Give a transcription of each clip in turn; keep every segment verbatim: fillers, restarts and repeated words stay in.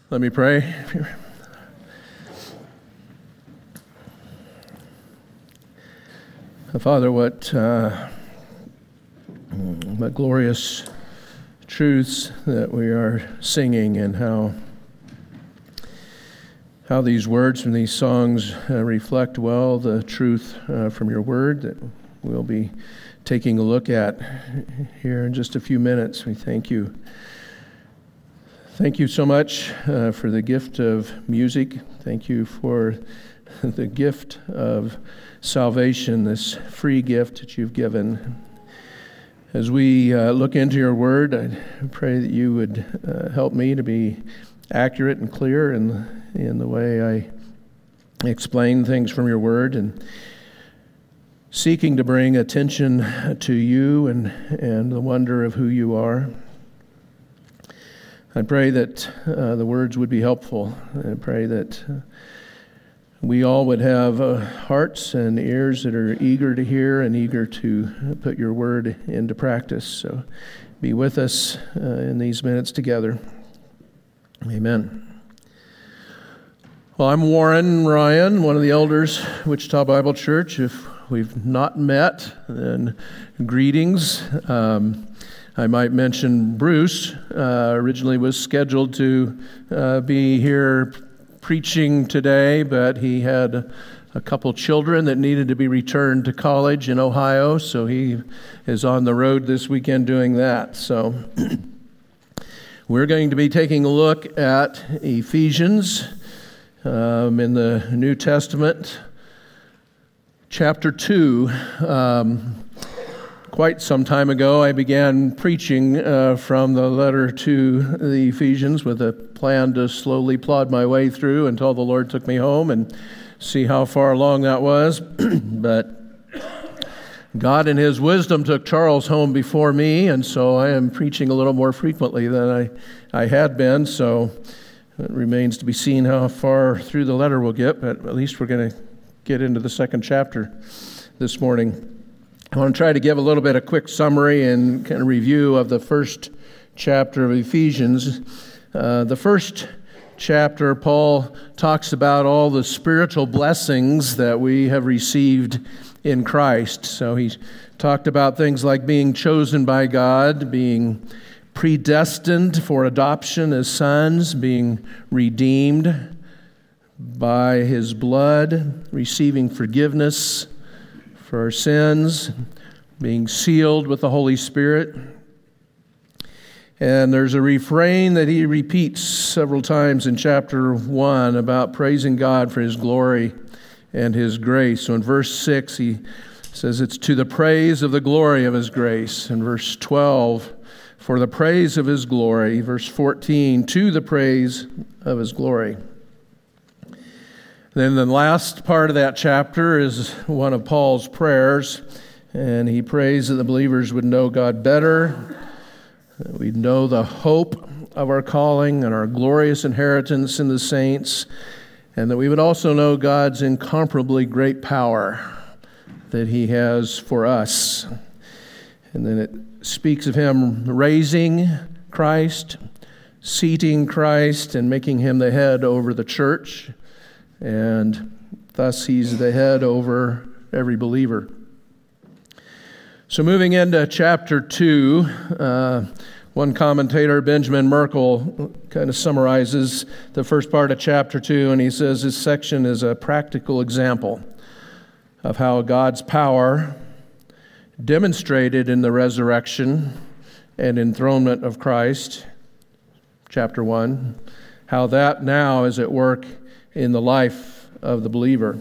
Let me pray. Father, what uh, what glorious truths that we are singing, and how how these words from these songs uh, reflect well the truth uh, from your word that we'll be taking a look at here in just a few minutes. We thank you. Thank you so much uh, for the gift of music. Thank you for the gift of salvation, this free gift that you've given. As we uh, look into your word, I pray that you would uh, help me to be accurate and clear in, in the way I explain things from your word, and seeking to bring attention to you and, and the wonder of who you are. I pray that uh, the words would be helpful. I pray that uh, we all would have uh, hearts and ears that are eager to hear and eager to put your word into practice. So be with us uh, in these minutes together. Amen. Well, I'm Warren Ryan, one of the elders at Wichita Bible Church. If we've not met, then greetings. Um, I might mention Bruce uh, originally was scheduled to uh, be here preaching today, but he had a couple children that needed to be returned to college in Ohio, so he is on the road this weekend doing that. So we're going to be taking a look at Ephesians um, in the New Testament, chapter two. Um, Quite some time ago, I began preaching uh, from the letter to the Ephesians with a plan to slowly plod my way through until the Lord took me home and see how far along that was. But God in His wisdom took Charles home before me, and so I am preaching a little more frequently than I, I had been. So it remains to be seen how far through the letter we'll get, but at least we're going to get into the second chapter this morning. I want to try to give a little bit of quick summary and kind of review of the first chapter of Ephesians. Uh, the first chapter, Paul talks about all the spiritual blessings that we have received in Christ. So he's talked about things like being chosen by God, being predestined for adoption as sons, being redeemed by His blood, receiving forgiveness for our sins, being sealed with the Holy Spirit. And there's a refrain that he repeats several times in chapter one about praising God for His glory and His grace. So in verse six, he says it's to the praise of the glory of His grace. In verse twelve, for the praise of His glory. Verse fourteen, to the praise of His glory. Then the last part of that chapter is one of Paul's prayers, and he prays that the believers would know God better, that we'd know the hope of our calling and our glorious inheritance in the saints, and that we would also know God's incomparably great power that He has for us. And then it speaks of Him raising Christ, seating Christ, and making Him the head over the church. And thus He's the head over every believer. So moving into chapter two, uh, one commentator, Benjamin Merkle, kind of summarizes the first part of chapter two, and he says this section is a practical example of how God's power, demonstrated in the resurrection and enthronement of Christ, chapter one, how that now is at work in the life of the believer.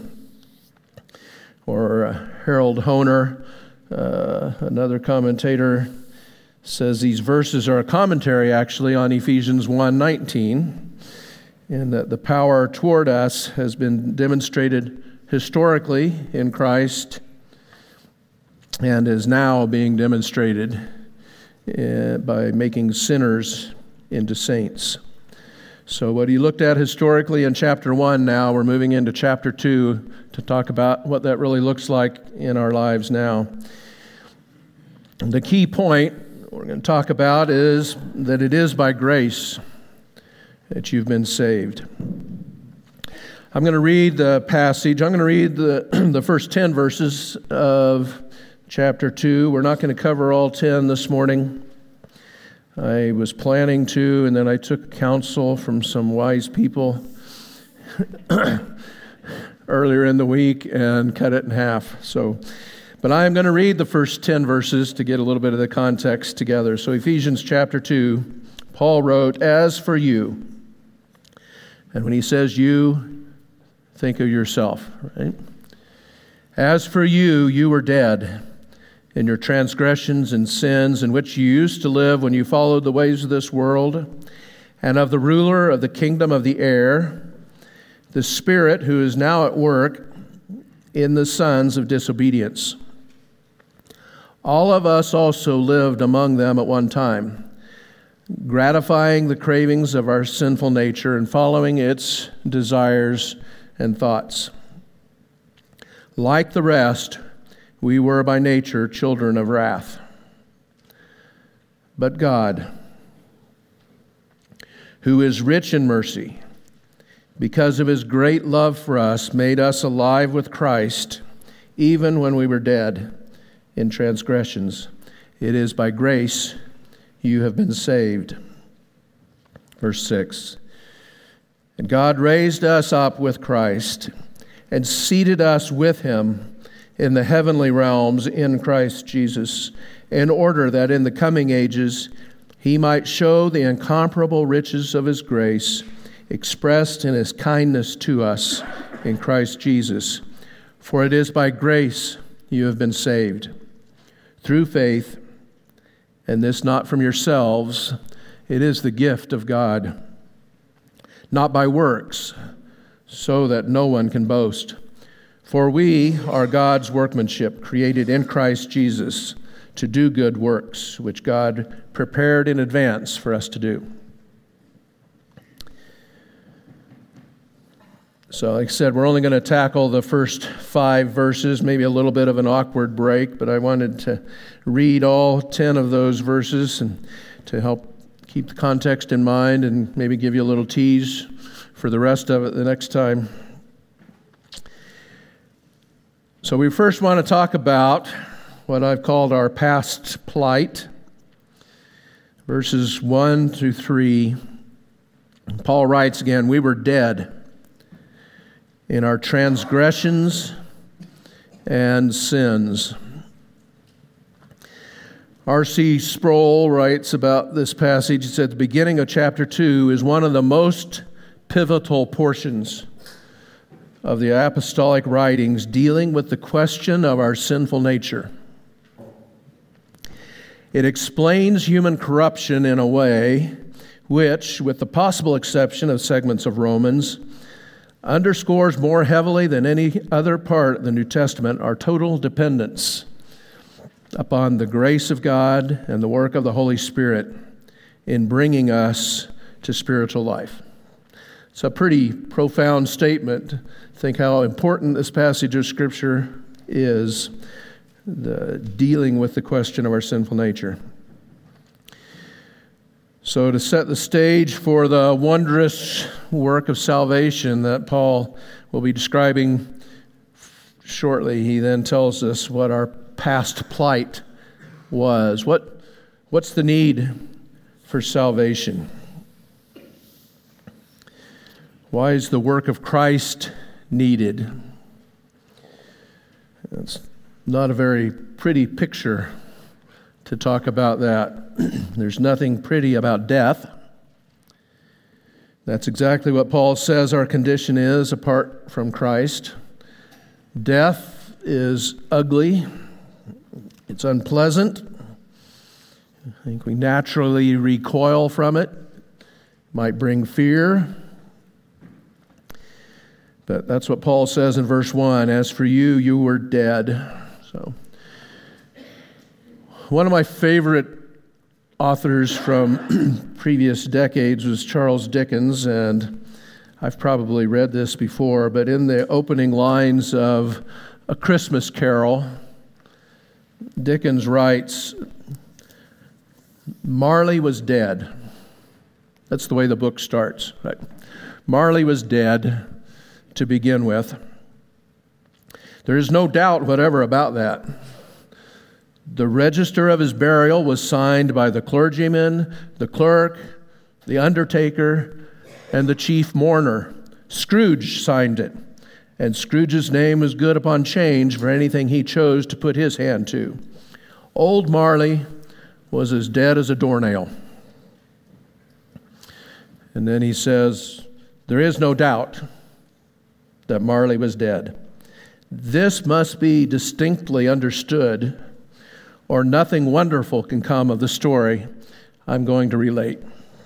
Or uh, Harold Hoehner, uh, another commentator, says these verses are a commentary actually on Ephesians one nineteen, and that the power toward us has been demonstrated historically in Christ and is now being demonstrated uh, by making sinners into saints. So what he looked at historically in chapter one, now we're moving into chapter two to talk about what that really looks like in our lives now. And the key point we're going to talk about is that it is by grace that you've been saved. I'm going to read the passage. I'm going to read the, the first ten verses of chapter two. We're not going to cover all ten this morning. I was planning to, and then I took counsel from some wise people earlier in the week and cut it in half. So, but I am going to read the first ten verses to get a little bit of the context together. So Ephesians chapter two, Paul wrote, "As for you," and when he says you, think of yourself, right? "As for you, you were dead in your transgressions and sins in which you used to live when you followed the ways of this world and of the ruler of the kingdom of the air, the Spirit who is now at work in the sons of disobedience. All of us also lived among them at one time, gratifying the cravings of our sinful nature and following its desires and thoughts. Like the rest, we were by nature children of wrath. But God, who is rich in mercy, because of his great love for us, made us alive with Christ, even when we were dead in transgressions. It is by grace you have been saved." Verse six. "And God raised us up with Christ and seated us with him in the heavenly realms in Christ Jesus, in order that in the coming ages he might show the incomparable riches of his grace expressed in his kindness to us in Christ Jesus. For it is by grace you have been saved, through faith, and this not from yourselves, it is the gift of God, not by works, so that no one can boast. For we are God's workmanship, created in Christ Jesus to do good works, which God prepared in advance for us to do." So like I said, we're only going to tackle the first five verses, maybe a little bit of an awkward break, but I wanted to read all ten of those verses and to help keep the context in mind and maybe give you a little tease for the rest of it the next time. So we first want to talk about what I've called our past plight, verses one through three. Paul writes again, "We were dead in our transgressions and sins." R C Sproul writes about this passage. He said, "The beginning of chapter two is one of the most pivotal portions of the apostolic writings dealing with the question of our sinful nature. It explains human corruption in a way which, with the possible exception of segments of Romans, underscores more heavily than any other part of the New Testament our total dependence upon the grace of God and the work of the Holy Spirit in bringing us to spiritual life." It's a pretty profound statement. Think how important this passage of Scripture is, the dealing with the question of our sinful nature. So to set the stage for the wondrous work of salvation that Paul will be describing shortly, he then tells us what our past plight was. What, what's the need for salvation? Why is the work of Christ needed? It's not a very pretty picture to talk about that. There's nothing pretty about death. That's exactly what Paul says our condition is apart from Christ. Death is ugly. It's unpleasant. I think we naturally recoil from it. It might bring fear. But that's what Paul says in verse one. "As for you, you were dead." So, one of my favorite authors from previous decades was Charles Dickens, and I've probably read this before, but in the opening lines of A Christmas Carol, Dickens writes, "Marley was dead. That's the way the book starts. Right? Marley was dead to begin with. There is no doubt whatever about that. The register of his burial was signed by the clergyman, the clerk, the undertaker, and the chief mourner. Scrooge signed it, and Scrooge's name was good upon change for anything he chose to put his hand to. Old Marley was as dead as a doornail. And then he says, there is no doubt that Marley was dead. This must be distinctly understood, or nothing wonderful can come of the story I'm going to relate.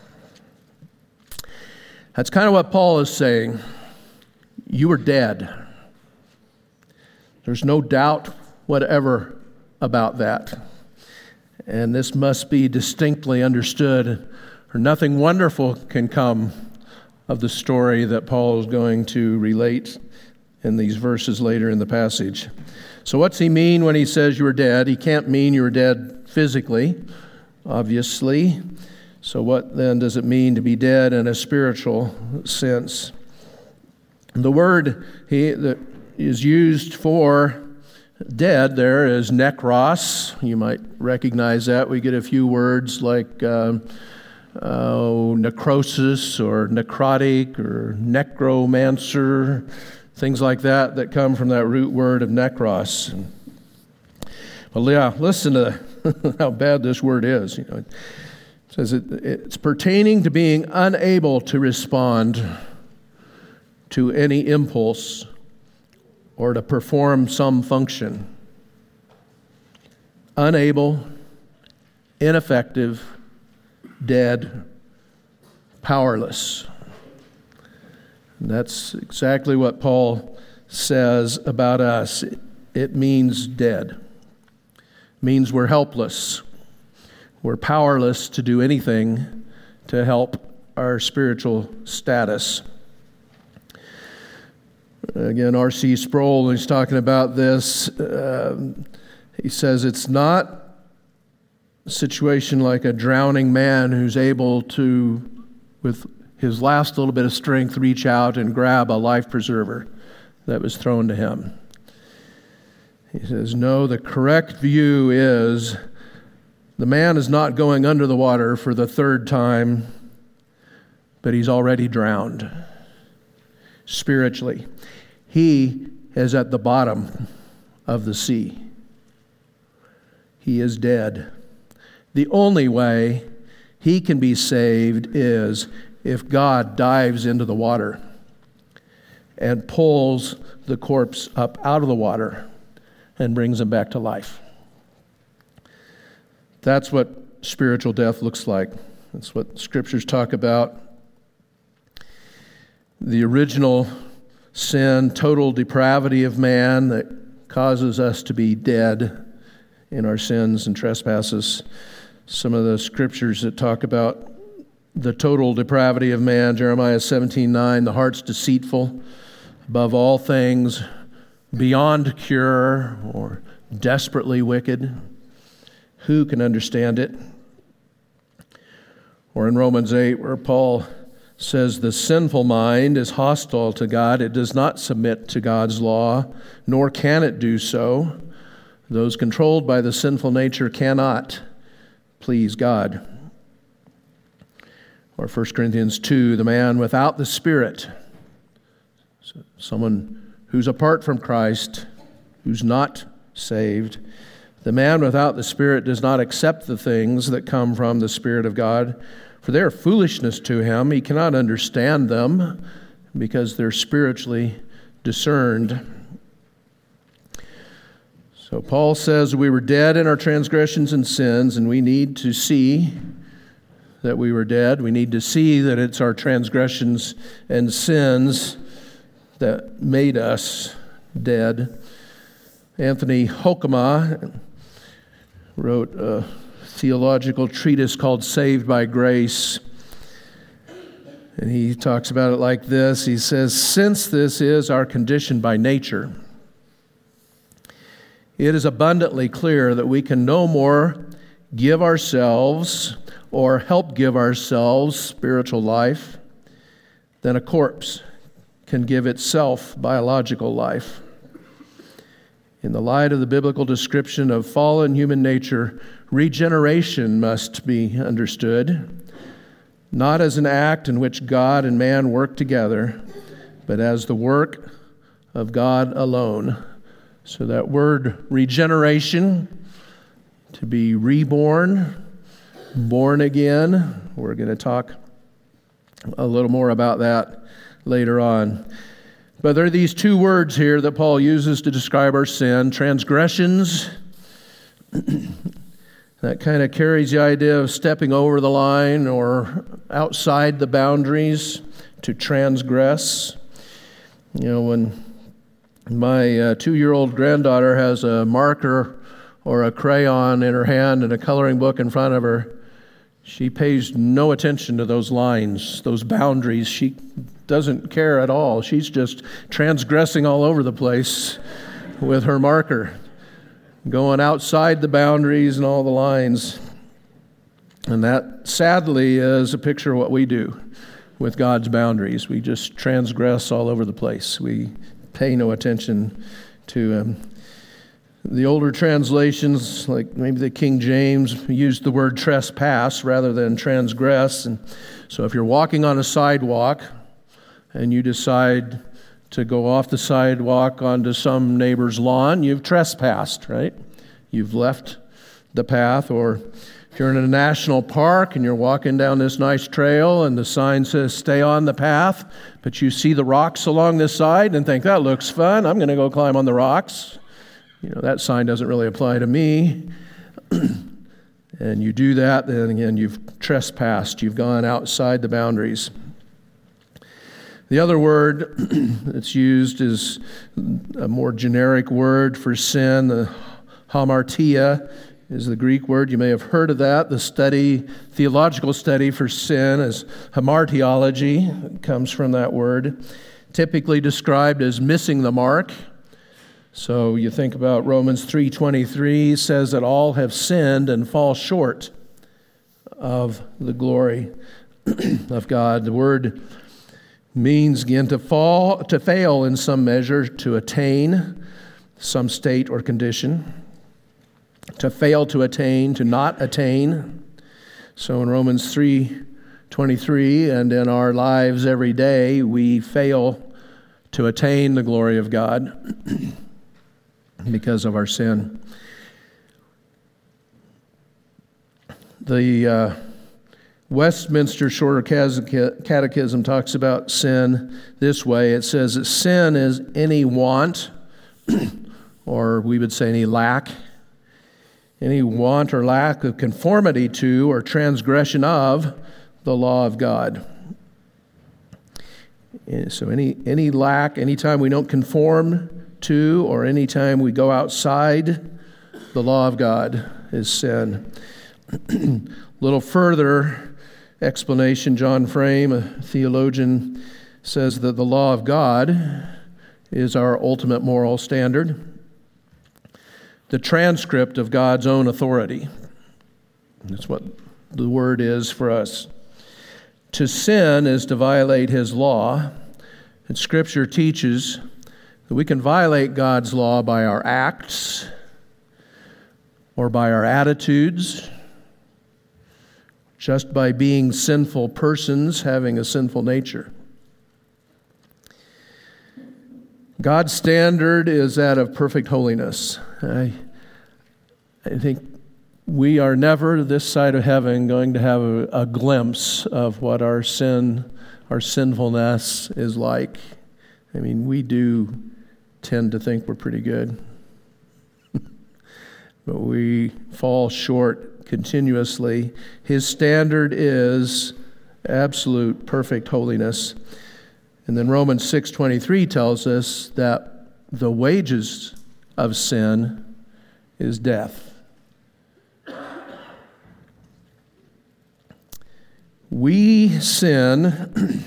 That's kind of what Paul is saying. You were dead. There's no doubt whatever about that. And this must be distinctly understood, or nothing wonderful can come of the story that Paul is going to relate in these verses later in the passage. So what's he mean when he says you were dead? He can't mean you were dead physically, obviously. So what then does it mean to be dead in a spiritual sense? The word he, that is used for dead there is nekros. You might recognize that. We get a few words like uh, uh, necrosis or necrotic or necromancer, things like that that come from that root word of nekros. Well, yeah, listen to how bad this word is. You know, it says it, it's pertaining to being unable to respond to any impulse or to perform some function. Unable, ineffective, dead, powerless. And that's exactly what Paul says about us. It means dead. It means we're helpless. We're powerless to do anything to help our spiritual status. Again, R C Sproul, when he's talking about this, uh, he says it's not a situation like a drowning man who's able to, with his last little bit of strength, reach out and grab a life preserver that was thrown to him. He says, no, the correct view is the man is not going under the water for the third time, but he's already drowned spiritually. He is at the bottom of the sea. He is dead. The only way he can be saved is if God dives into the water and pulls the corpse up out of the water and brings him back to life. That's what spiritual death looks like. That's what scriptures talk about. The original sin, total depravity of man that causes us to be dead in our sins and trespasses. Some of the scriptures that talk about the total depravity of man, Jeremiah seventeen nine, the heart's deceitful above all things, beyond cure, or desperately wicked. Who can understand it? Or in Romans eight, where Paul says the sinful mind is hostile to God. It does not submit to God's law, nor can it do so. Those controlled by the sinful nature cannot please God. Or First Corinthians two, the man without the Spirit, someone who's apart from Christ, who's not saved. The man without the Spirit does not accept the things that come from the Spirit of God, for they are foolishness to him. He cannot understand them because they're spiritually discerned. So Paul says we were dead in our transgressions and sins, and we need to see that we were dead. We need to see that it's our transgressions and sins that made us dead. Anthony Hoekema wrote a theological treatise called Saved by Grace. And he talks about it like this. He says, since this is our condition by nature, it is abundantly clear that we can no more give ourselves or help give ourselves spiritual life than a corpse can give itself biological life. In the light of the biblical description of fallen human nature, regeneration must be understood, not as an act in which God and man work together, but as the work of God alone. So that word regeneration, to be reborn, born again, we're going to talk a little more about that later on. But there are these two words here that Paul uses to describe our sin: transgressions. That kind of carries the idea of stepping over the line or outside the boundaries, to transgress. You know, when my uh, two-year-old granddaughter has a marker or a crayon in her hand and a coloring book in front of her, she pays no attention to those lines, those boundaries. She doesn't care at all. She's just transgressing all over the place with her marker, going outside the boundaries and all the lines. And that, sadly, is a picture of what we do with God's boundaries. We just transgress all over the place. We pay no attention to Him. The older translations, like maybe the King James, used the word trespass rather than transgress. And so if you're walking on a sidewalk and you decide to go off the sidewalk onto some neighbor's lawn, you've trespassed, right? You've left the path. Or if you're in a national park and you're walking down this nice trail and the sign says stay on the path, but you see the rocks along the side and think, that looks fun, I'm going to go climb on the rocks. You know, that sign doesn't really apply to me. And you do that, then again, you've trespassed. You've gone outside the boundaries. The other word that's used is a more generic word for sin. The hamartia is the Greek word. You may have heard of that. The study, theological study for sin is hamartiology. It comes from that word. Typically described as missing the mark. So you think about Romans three twenty-three says that all have sinned and fall short of the glory of God. The word means, again, to fall, to fail in some measure, to attain some state or condition, to fail to attain, to not attain. So in Romans three twenty-three and in our lives every day, we fail to attain the glory of God because of our sin. The uh, Westminster Shorter Catechism talks about sin this way. It says that sin is any want, or we would say any lack, any want or lack of conformity to or transgression of the law of God. So any any lack, anytime we don't conform to, or anytime we go outside the law of God, is sin. A little further explanation, John Frame, a theologian, says that the law of God is our ultimate moral standard, the transcript of God's own authority. That's what the word is for us. To sin is to violate His law, and Scripture teaches that we can violate God's law by our acts or by our attitudes, just by being sinful persons having a sinful nature. God's standard is that of perfect holiness. I, I think we are never, this side of heaven, going to have a, a glimpse of what our sin, our sinfulness is like. I mean, we do tend to think we're pretty good. But we fall short continuously. His standard is absolute perfect holiness. And then Romans six twenty-three tells us that the wages of sin is death. We sin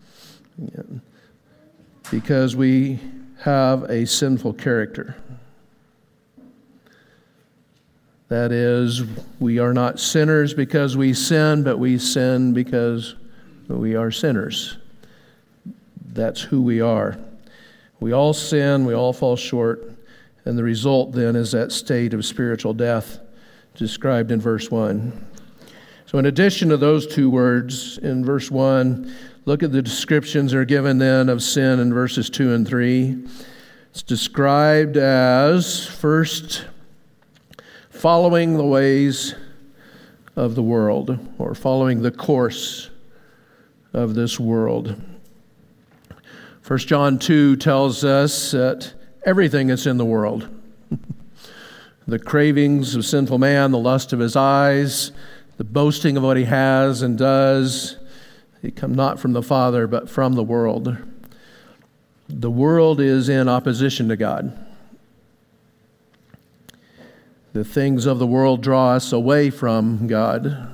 because we have a sinful character. That is, we are not sinners because we sin, but we sin because we are sinners. That's who we are. We all sin, we all fall short, and the result then is that state of spiritual death described in verse one. So in addition to those two words in verse one, look at the descriptions that are given then of sin in verses two and three. It's described as, first, following the ways of the world, or following the course of this world. First John two tells us that everything is in the world. The cravings of sinful man, the lust of his eyes, the boasting of what he has and does, they come not from the Father, but from the world. The world is in opposition to God. The things of the world draw us away from God.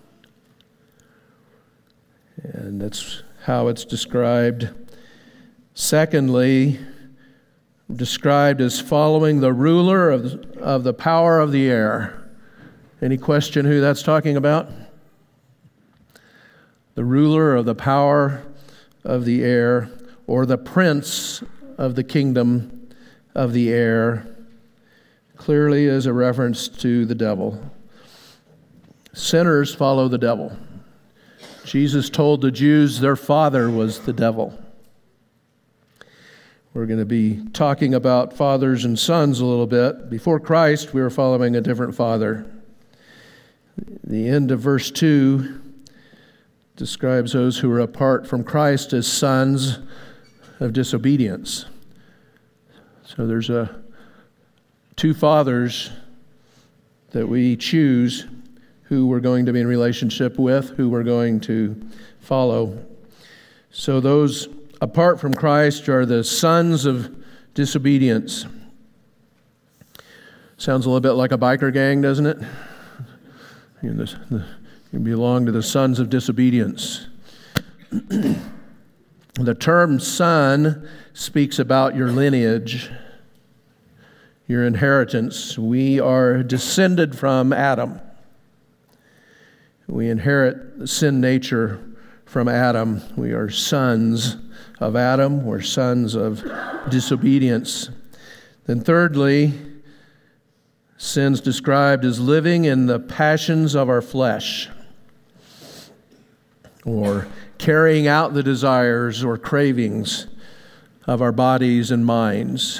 And that's how it's described. Secondly, described as following the ruler of, of the power of the air. Any question who that's talking about? The ruler of the power of the air, or the prince of the kingdom of the air, clearly is a reference to the devil. Sinners follow the devil. Jesus told the Jews their father was the devil. We're going to be talking about fathers and sons a little bit. Before Christ, we were following a different father. The end of verse two describes those who are apart from Christ as sons of disobedience. So there's a two fathers that we choose who we're going to be in relationship with, who we're going to follow. So those apart from Christ are the sons of disobedience. Sounds a little bit like a biker gang, doesn't it? You, know, the, the, you belong to the sons of disobedience. The term son speaks about your lineage, your inheritance. We are descended from Adam. We inherit the sin nature from Adam. We are sons of Adam. We're sons of disobedience. Then thirdly, sin's described as living in the passions of our flesh, or carrying out the desires or cravings of our bodies and minds.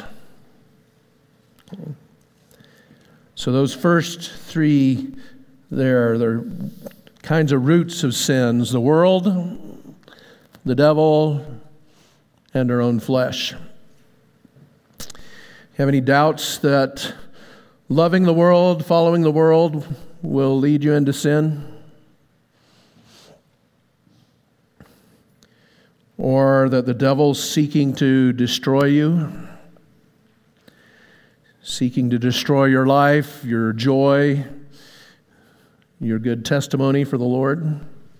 So those first three there, they're kinds of roots of sins: the world, the devil, and our own flesh. Have any doubts that loving the world, following the world, will lead you into sin? Or that the devil's seeking to destroy you? Seeking to destroy your life, your joy, your good testimony for the Lord?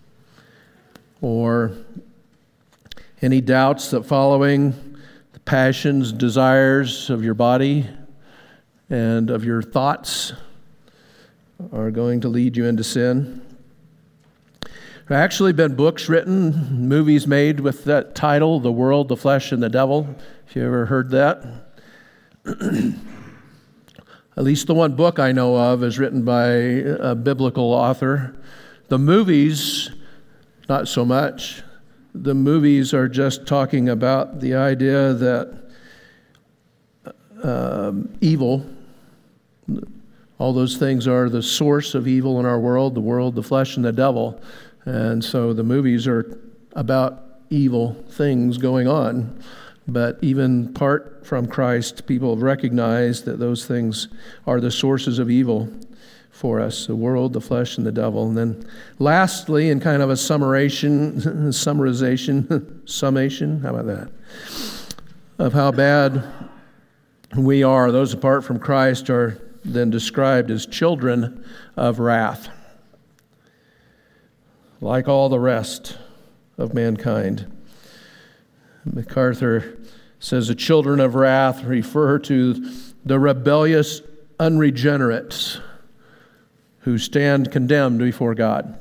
Or any doubts that following the passions, desires of your body and of your thoughts are going to lead you into sin? There have actually been books written, movies made with that title, The World, the Flesh, and the Devil. If you ever heard that. At least the one book I know of is written by a biblical author. The movies, not so much. The movies are just talking about the idea that um, evil, all those things are the source of evil in our world, the world, the flesh, and the devil. And so the movies are about evil things going on. But even apart from Christ, people have recognized that those things are the sources of evil for us: the world, the flesh, and the devil. And then lastly, in kind of a summarization, summarization, summation, how about that, of how bad we are, those apart from Christ are then described as children of wrath, like all the rest of mankind. MacArthur says the children of wrath refer to the rebellious unregenerates who stand condemned before God.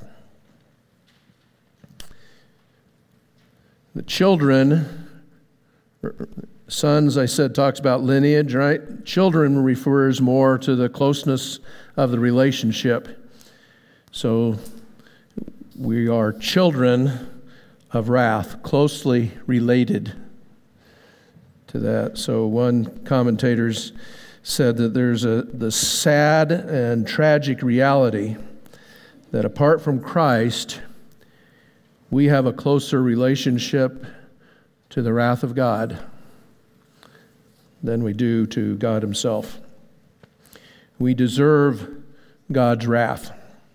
The children, sons, I said, talks about lineage, right? Children refers more to the closeness of the relationship. So we are children of wrath, closely related to that. So one commentator's said that there's a the sad and tragic reality that apart from Christ, we have a closer relationship to the wrath of God than we do to God himself. We deserve God's wrath.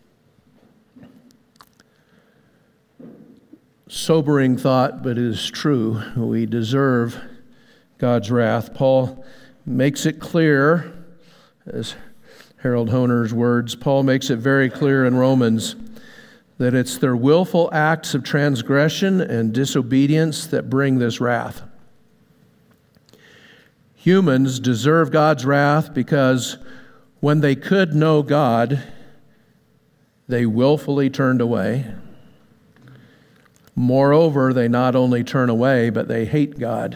Sobering thought, but it is true. We deserve God's wrath. Paul makes it clear, as Harold Honer's words, Paul makes it very clear in Romans that it's their willful acts of transgression and disobedience that bring this wrath. Humans deserve God's wrath because when they could know God, they willfully turned away. Moreover, they not only turn away, but they hate God.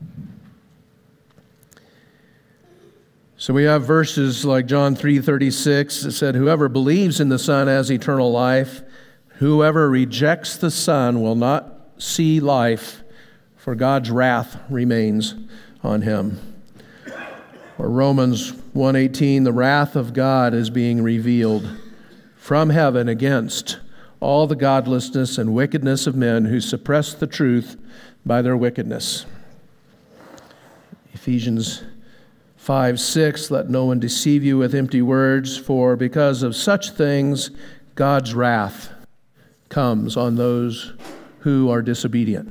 So we have verses like John three thirty-six that said, "Whoever believes in the Son has eternal life. Whoever rejects the Son will not see life, for God's wrath remains on him." Or Romans one eighteen, "The wrath of God is being revealed from heaven against all the godlessness and wickedness of men who suppress the truth by their wickedness." Ephesians five six, "Let no one deceive you with empty words, for because of such things God's wrath comes on those who are disobedient."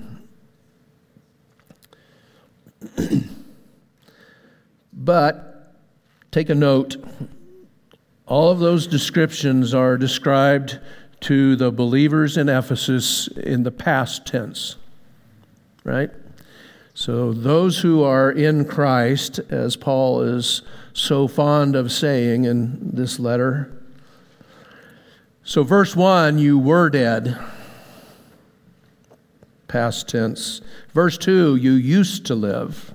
But take a note, all of those descriptions are described to the believers in Ephesus in the past tense, right? So those who are in Christ, as Paul is so fond of saying in this letter. So verse one, you were dead, past tense. Verse two, you used to live.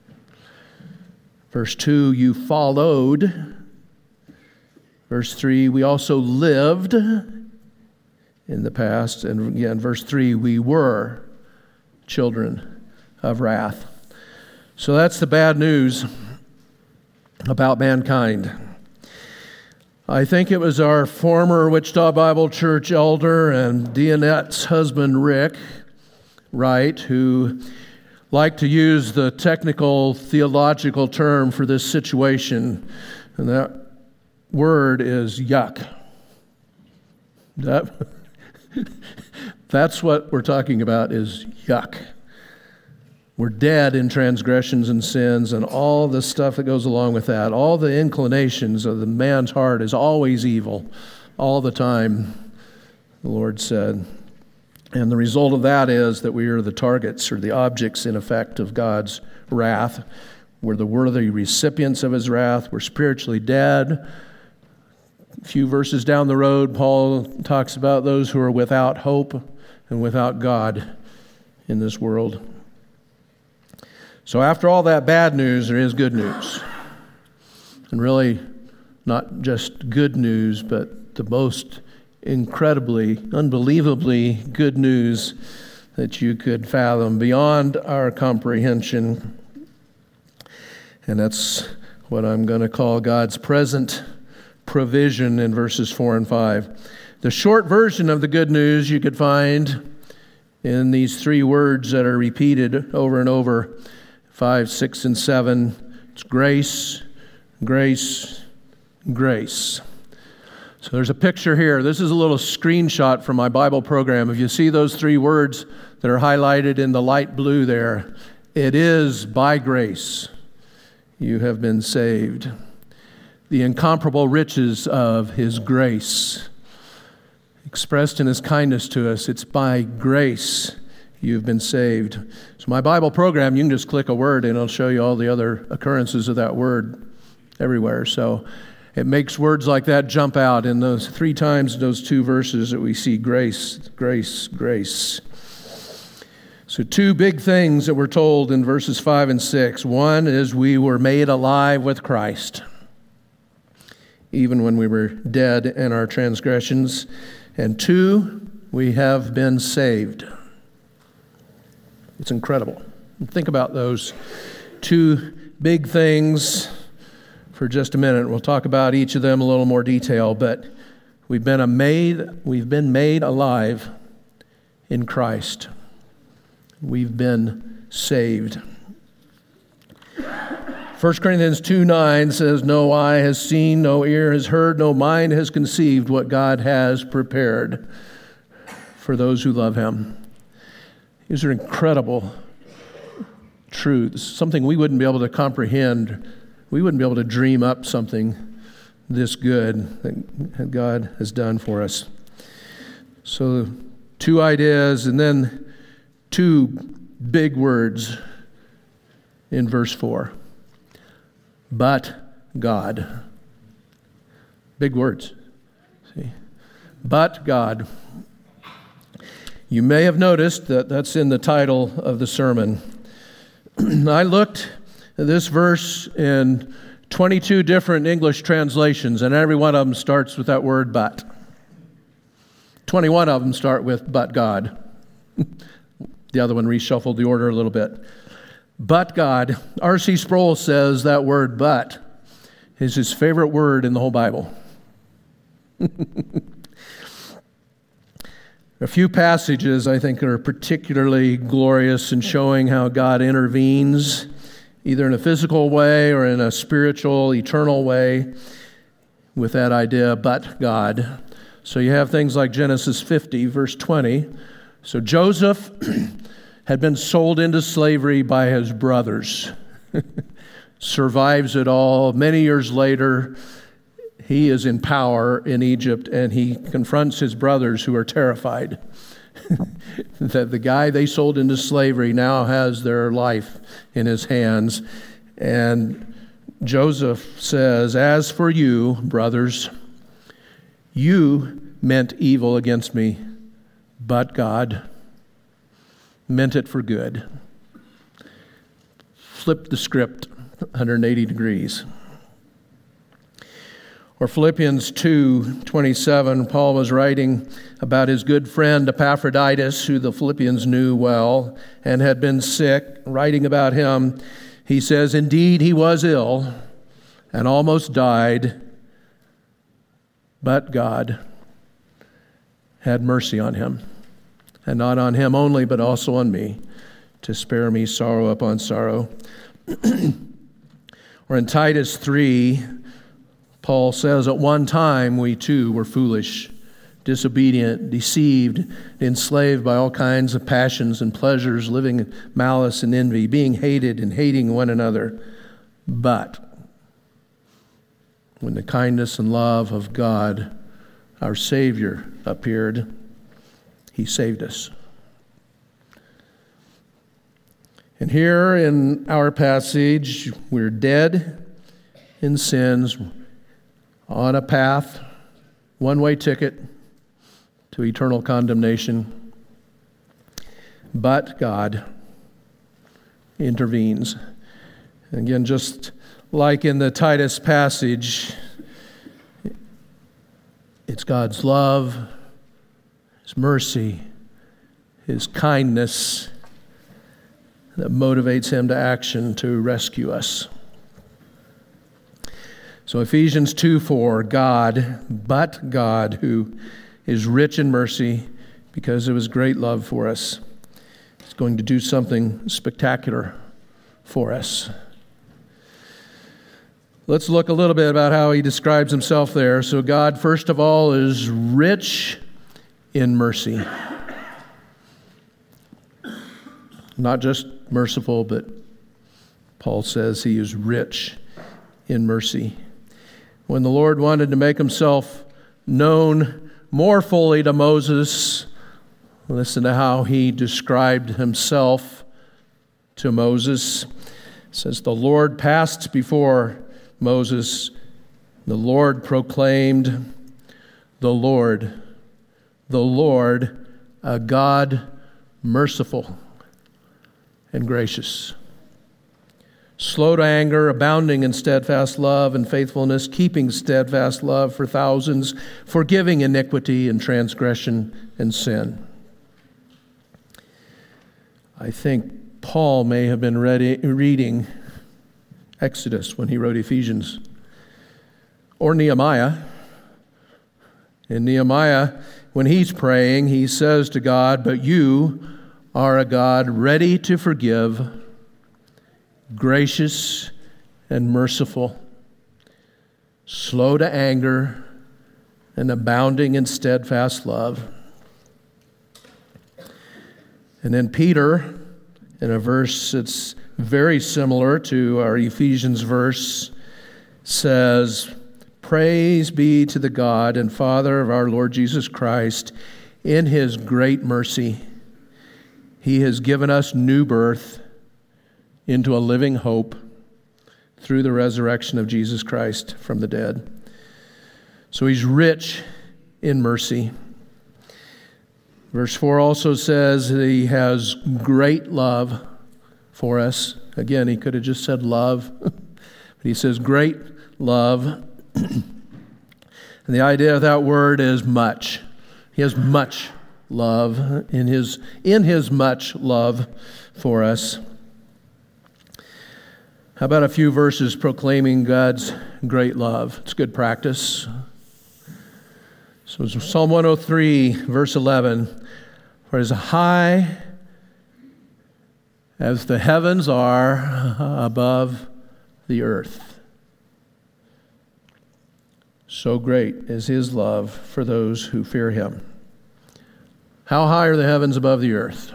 Verse two, you followed. Verse three, we also lived in the past. And again, verse three, we were children of wrath. So that's the bad news about mankind. I think it was our former Wichita Bible Church elder and Deanette's husband, Rick Wright, who liked to use the technical theological term for this situation, and that word is yuck. That, that's what we're talking about, is yuck. We're dead in transgressions and sins and all the stuff that goes along with that. All the inclinations of the man's heart is always evil, all the time, the Lord said. And the result of that is that we are the targets or the objects, in effect, of God's wrath. We're the worthy recipients of his wrath. We're spiritually dead. A few verses down the road, Paul talks about those who are without hope and without God in this world. So after all that bad news, there is good news. And really, not just good news, but the most incredibly, unbelievably good news that you could fathom beyond our comprehension. And that's what I'm going to call God's present provision in verses four and five. The short version of the good news you could find in these three words that are repeated over and over, five, six, and seven. It's grace, grace, grace. So there's a picture here. This is a little screenshot from my Bible program. If you see those three words that are highlighted in the light blue there, it is by grace you have been saved. The incomparable riches of his grace expressed in his kindness to us. It's by grace you've been saved. So my Bible program, you can just click a word and it'll show you all the other occurrences of that word everywhere. So it makes words like that jump out in those three times in those two verses that we see grace, grace, grace. So two big things that we're told in verses five and six. One is we were made alive with Christ, even when we were dead in our transgressions. And two, we have been saved. It's incredible. Think about those two big things for just a minute. We'll talk about each of them in a little more detail, but we've been a made, we've been made alive in Christ. We've been saved. First Corinthians two nine says, no eye has seen, no ear has heard, no mind has conceived what God has prepared for those who love him. These are incredible truths, something we wouldn't be able to comprehend. We wouldn't be able to dream up something this good that God has done for us. So two ideas and then two big words in verse four. But God. Big words. See? But God. You may have noticed that that's in the title of the sermon. I looked at this verse in twenty-two different English translations, and every one of them starts with that word but. twenty-one of them start with but God. The other one reshuffled the order a little bit. But God. R C Sproul says that word but is his favorite word in the whole Bible. A few passages I think are particularly glorious in showing how God intervenes, either in a physical way or in a spiritual, eternal way, with that idea, but God. So you have things like Genesis fifty, verse twenty. So Joseph had been sold into slavery by his brothers. Survives it all. Many years later, he is in power in Egypt, and he confronts his brothers who are terrified that the guy they sold into slavery now has their life in his hands. And Joseph says, as for you, brothers, you meant evil against me, but God meant it for good. Flip the script one hundred eighty degrees. Or Philippians two twenty-seven, Paul was writing about his good friend Epaphroditus, who the Philippians knew well and had been sick. Writing about him, he says, indeed he was ill and almost died, but God had mercy on him, and not on him only, but also on me, to spare me sorrow upon sorrow. Or in Titus three, Paul says, at one time we too were foolish, disobedient, deceived, enslaved by all kinds of passions and pleasures, living in malice and envy, being hated and hating one another. But when the kindness and love of God, our Savior, appeared, he saved us. And here in our passage, we're dead in sins, on a path, one-way ticket to eternal condemnation. But God intervenes. And again, just like in the Titus passage, it's God's love, His mercy, His kindness that motivates Him to action to rescue us. So Ephesians two four, God, but God, who is rich in mercy because of His great love for us, is going to do something spectacular for us. Let's look a little bit about how He describes Himself there. So God, first of all, is rich in mercy. Not just merciful, but Paul says He is rich in mercy. When the Lord wanted to make Himself known more fully to Moses, listen to how He described Himself to Moses. It says, the Lord passed before Moses The Lord proclaimed, the Lord, the Lord, a God merciful and gracious, slow to anger, abounding in steadfast love and faithfulness, keeping steadfast love for thousands, forgiving iniquity and transgression and sin. I think Paul may have been ready, reading Exodus when he wrote Ephesians, or Nehemiah. In Nehemiah, when he's praying, he says to God, "But you are a God ready to forgive, gracious and merciful, slow to anger, and abounding in steadfast love." And then Peter, in a verse that's very similar to our Ephesians verse, says, "Praise be to the God and Father of our Lord Jesus Christ. In his great mercy, he has given us new birth into a living hope through the resurrection of Jesus Christ from the dead." So he's rich in mercy. Verse four also says that he has great love for us. Again, he could have just said love, but he says great love. And the idea of that word is much. He has much love in his, in his much love for us. How about a few verses proclaiming God's great love? It's good practice. So it's Psalm one oh three, verse eleven. "For as high as the heavens are above the earth, so great is his love for those who fear him." How high are the heavens above the earth?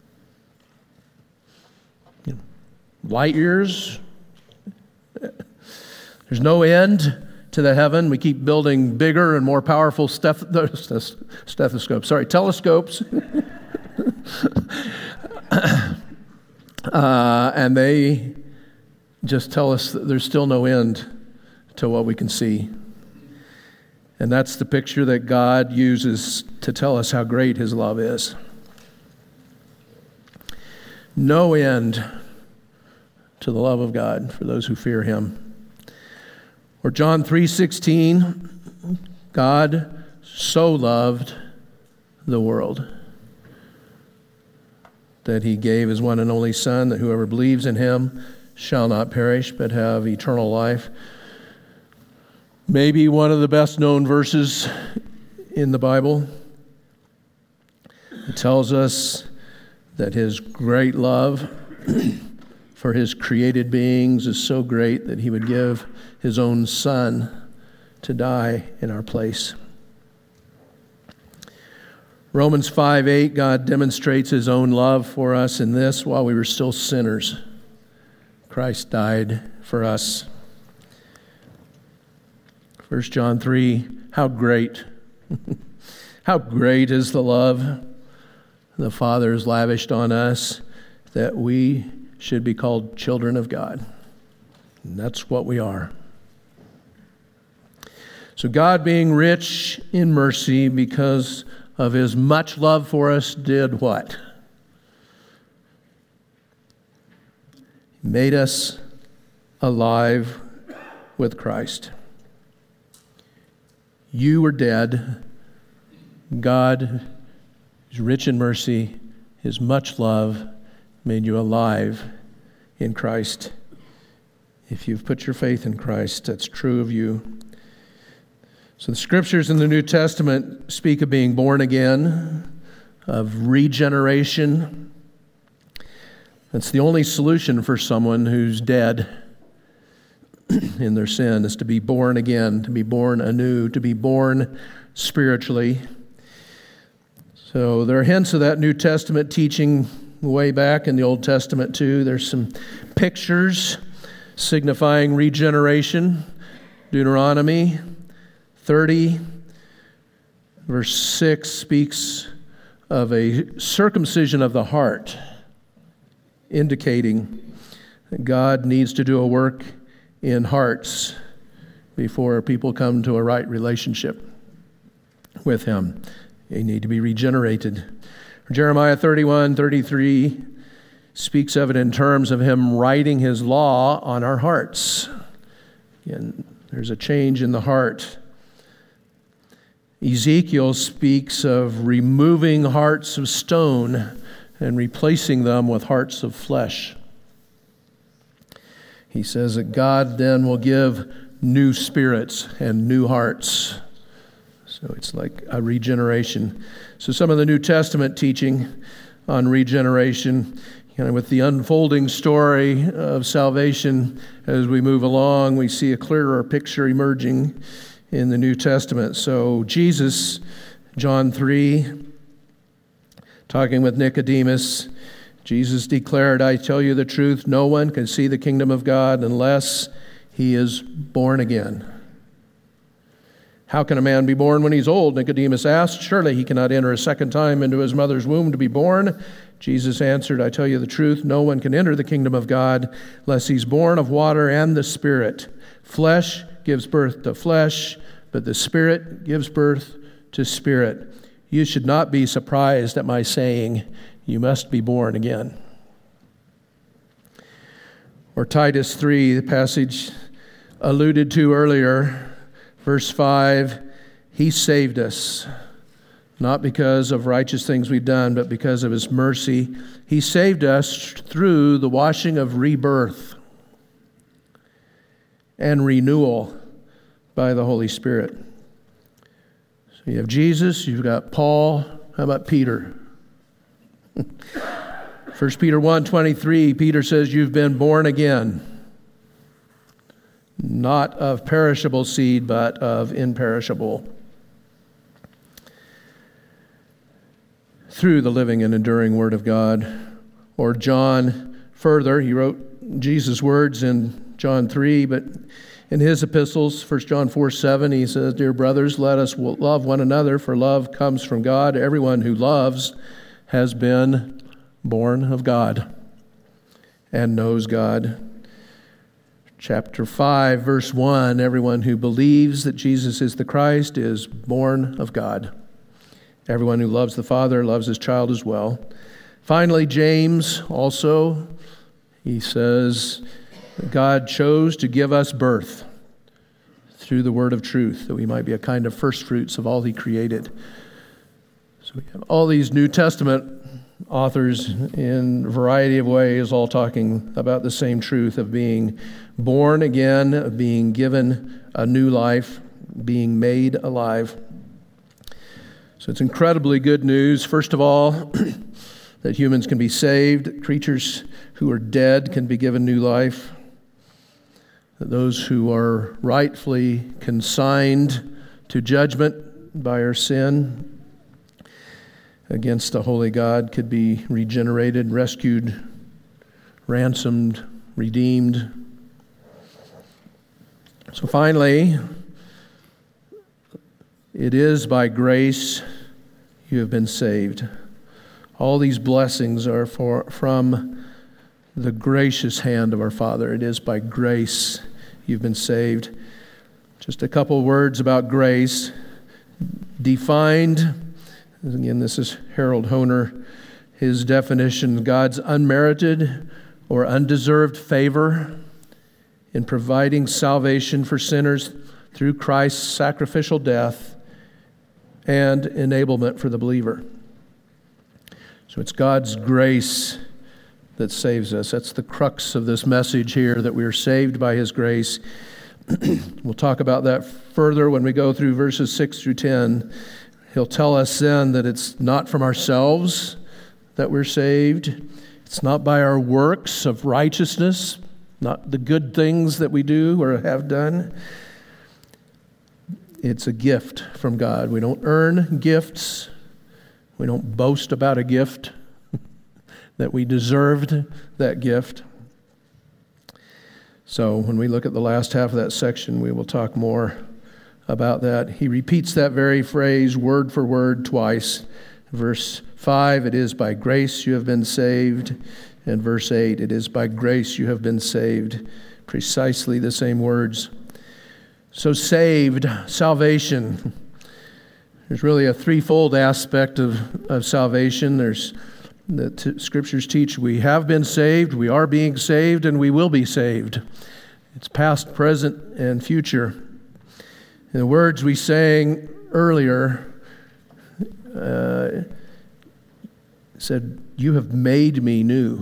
Light years? There's no end to the heaven. We keep building bigger and more powerful steth- stethoscopes. Sorry, telescopes. uh, and they just tell us that there's still no end to what we can see. And that's the picture that God uses to tell us how great his love is. No end to the love of God for those who fear him. Or John three sixteen, God so loved the world that he gave his one and only Son, that whoever believes in him shall not perish but have eternal life. Maybe one of the best known verses in the Bible. It tells us that his great love for his created beings is so great that he would give his own Son to die in our place. Romans five eight, God demonstrates his own love for us in this: while we were still sinners, Christ died for us. First John three, how great, how great is the love the Father has lavished on us, that we should be called children of God. And that's what we are. So God, being rich in mercy because of his much love for us, did what? He made us alive with Christ. You were dead. God is rich in mercy. His much love made you alive in Christ. If you've put your faith in Christ, that's true of you. So the scriptures in the New Testament speak of being born again, of regeneration. That's the only solution for someone who's dead in their sin, is to be born again, to be born anew, to be born spiritually. So there are hints of that New Testament teaching way back in the Old Testament too. There's some pictures signifying regeneration. Deuteronomy thirty, verse six speaks of a circumcision of the heart, indicating that God needs to do a work in hearts before people come to a right relationship with him. They need to be regenerated. Jeremiah thirty-one thirty-three speaks of it in terms of him writing his law on our hearts. Again, there's a change in the heart. Ezekiel speaks of removing hearts of stone and replacing them with hearts of flesh. He says that God then will give new spirits and new hearts. So it's like a regeneration. So some of the New Testament teaching on regeneration, you know, with the unfolding story of salvation as we move along, we see a clearer picture emerging in the New Testament. So Jesus, John three, talking with Nicodemus, Jesus declared, I tell you the truth, no one can see the kingdom of God unless he is born again. How can a man be born when he's old? Nicodemus asked. Surely he cannot enter a second time into his mother's womb to be born. Jesus answered, I tell you the truth, no one can enter the kingdom of God unless he's born of water and the Spirit. Flesh gives birth to flesh, but the Spirit gives birth to spirit. You should not be surprised at my saying, you must be born again. Or Titus three, the passage alluded to earlier, verse five, he saved us, not because of righteous things we've done, but because of his mercy. He saved us through the washing of rebirth and renewal by the Holy Spirit. So you have Jesus, you've got Paul, how about Peter? First Peter one twenty-three, Peter says, you've been born again, not of perishable seed, but of imperishable, through the living and enduring Word of God. Or John further, he wrote Jesus' words in John three, but in his epistles, First John four seven, he says, dear brothers, let us love one another, for love comes from God. Everyone who loves has been born of God and knows God. Chapter five, verse one, everyone who believes that Jesus is the Christ is born of God. Everyone who loves the Father loves his child as well. Finally, James also, he says, God chose to give us birth through the word of truth, that we might be a kind of first fruits of all he created. So we have all these New Testament authors in a variety of ways all talking about the same truth of being born again, of being given a new life, being made alive. So it's incredibly good news. First of all, that humans can be saved, creatures who are dead can be given new life, that those who are rightfully consigned to judgment by our sin against the holy God could be regenerated, rescued, ransomed, redeemed. So finally, it is by grace you have been saved. All these blessings are for, from the gracious hand of our Father. It is by grace you've been saved. Just a couple words about grace. Defined, again, this is Harold Hoehner, his definition, God's unmerited or undeserved favor in providing salvation for sinners through Christ's sacrificial death and enablement for the believer. So it's God's grace that saves us. That's the crux of this message here, that we are saved by his grace. We'll talk about that further when we go through verses six through ten. He'll tell us then that it's not from ourselves that we're saved. It's not by our works of righteousness, not the good things that we do or have done. It's a gift from God. We don't earn gifts. We don't boast about a gift that we deserved that gift. So when we look at the last half of that section, we will talk more about that. He repeats that very phrase word for word twice. Verse five, it is by grace you have been saved. And verse eight, it is by grace you have been saved. Precisely the same words. So saved, salvation. There's really a threefold aspect of, of salvation. There's the t- scriptures teach we have been saved, we are being saved, and we will be saved. It's past, present, and future. And the words we sang earlier uh, said, "You have made me new."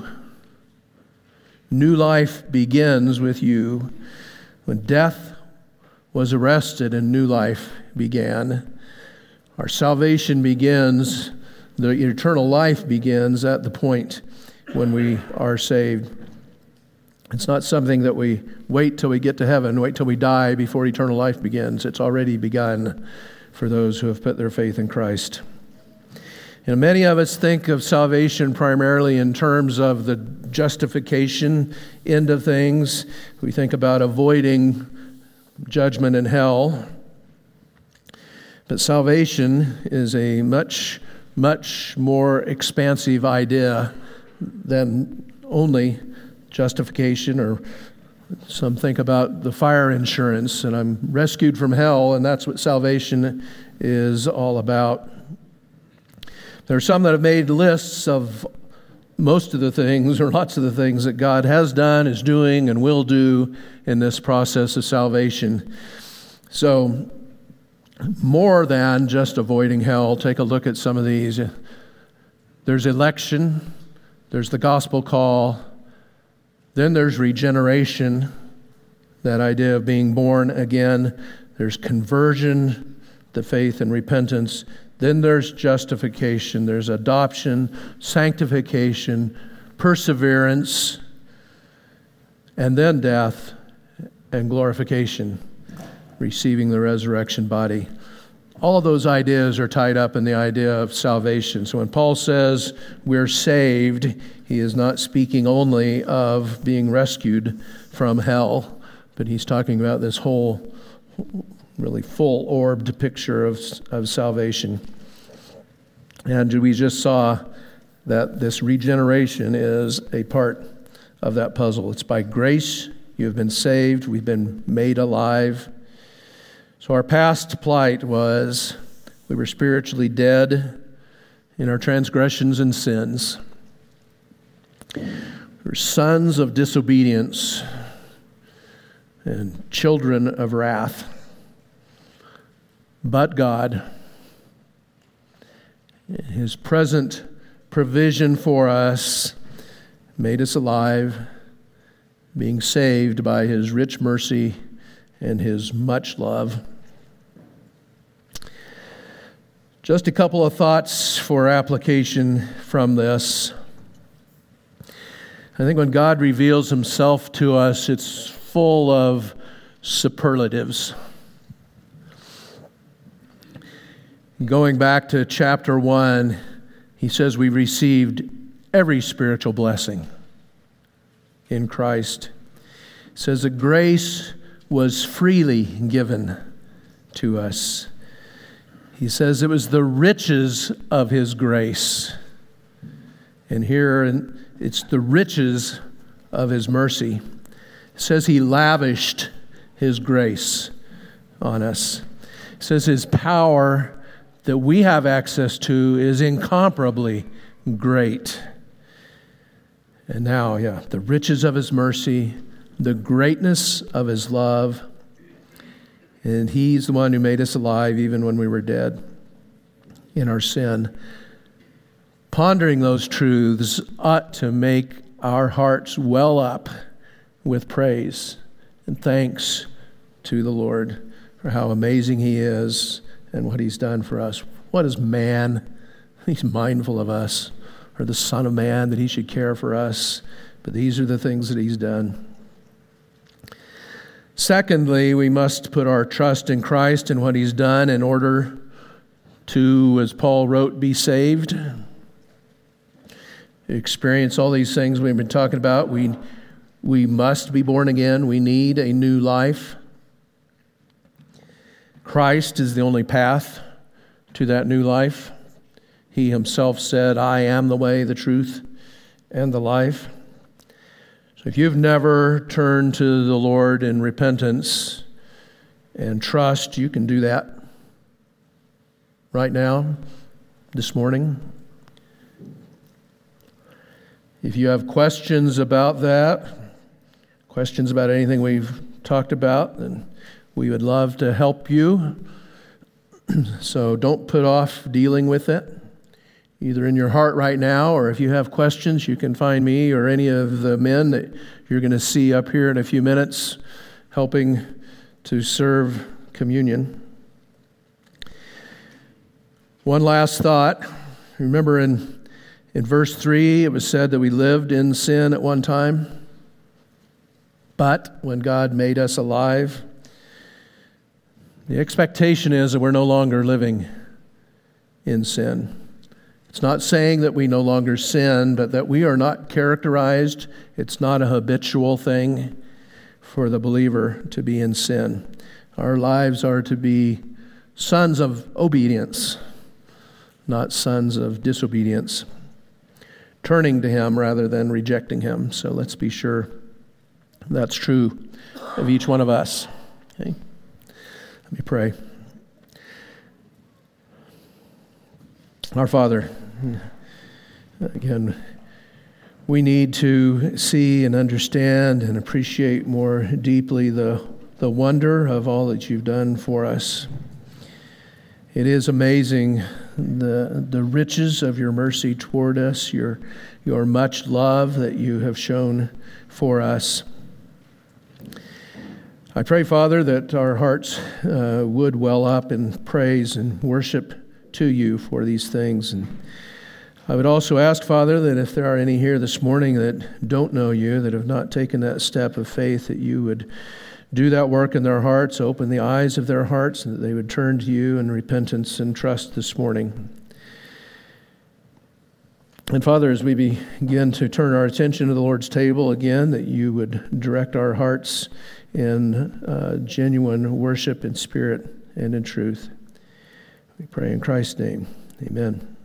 New life begins with you. When death was arrested and new life began, our salvation begins, the eternal life begins at the point when we are saved. It's not something that we wait till we get to heaven, wait till we die before eternal life begins. It's already begun for those who have put their faith in Christ. And many of us think of salvation primarily in terms of the justification end of things. We think about avoiding judgment in hell. But salvation is a much, much more expansive idea than only justification, or some think about the fire insurance, and I'm rescued from hell, and that's what salvation is all about. There are some that have made lists of most of the things, or lots of the things that God has done, is doing, and will do in this process of salvation. So, more than just avoiding hell, take a look at some of these. There's election, there's the gospel call, then there's regeneration, that idea of being born again. There's conversion, the faith and repentance. Then there's justification, there's adoption, sanctification, perseverance, and then death and glorification, receiving the resurrection body. All of those ideas are tied up in the idea of salvation. So when Paul says we're saved, he is not speaking only of being rescued from hell, but he's talking about this whole, really full-orbed picture of, of salvation. And we just saw that this regeneration is a part of that puzzle. It's by grace you have been saved, we've been made alive. So our past plight was we were spiritually dead in our transgressions and sins. We were sons of disobedience and children of wrath. But God, His present provision for us, made us alive, being saved by His rich mercy and His much love. Just a couple of thoughts for application from this. I think when God reveals Himself to us, it's full of superlatives. Going back to chapter one, he says we received every spiritual blessing in Christ. It says that grace was freely given to us. He says it was the riches of His grace. And here it's the riches of His mercy. It says He lavished His grace on us. It says His power that we have access to is incomparably great. And now, yeah, the riches of His mercy, the greatness of His love, and He's the one who made us alive even when we were dead in our sin. Pondering those truths ought to make our hearts well up with praise and thanks to the Lord for how amazing He is and what He's done for us. What is man? He's mindful of us, or the Son of Man that He should care for us. But these are the things that He's done. Secondly, we must put our trust in Christ and what He's done in order to, as Paul wrote, be saved. Experience all these things we've been talking about. We, we must be born again. We need a new life. Christ is the only path to that new life. He Himself said, I am the way, the truth, and the life. So if you've never turned to the Lord in repentance and trust, you can do that right now, this morning. If you have questions about that, questions about anything we've talked about, then we would love to help you. So don't put off dealing with it, either in your heart right now, or if you have questions, you can find me or any of the men that you're going to see up here in a few minutes helping to serve communion. One last thought. Remember in, in verse three, it was said that we lived in sin at one time, but when God made us alive, the expectation is that we're no longer living in sin. It's not saying that we no longer sin, but that we are not characterized. It's not a habitual thing for the believer to be in sin. Our lives are to be sons of obedience, not sons of disobedience, turning to Him rather than rejecting Him. So let's be sure that's true of each one of us. Okay? Let me pray. Our Father, again, we need to see and understand and appreciate more deeply the, the wonder of all that you've done for us. It is amazing the, the riches of your mercy toward us, your, your much love that you have shown for us. I pray, Father, that our hearts uh, would well up in praise and worship to you for these things. And I would also ask, Father, that if there are any here this morning that don't know you, that have not taken that step of faith, that you would do that work in their hearts, open the eyes of their hearts, and that they would turn to you in repentance and trust this morning. And Father, as we begin to turn our attention to the Lord's table again, that you would direct our hearts in uh, genuine worship in spirit and in truth. We pray in Christ's name. Amen.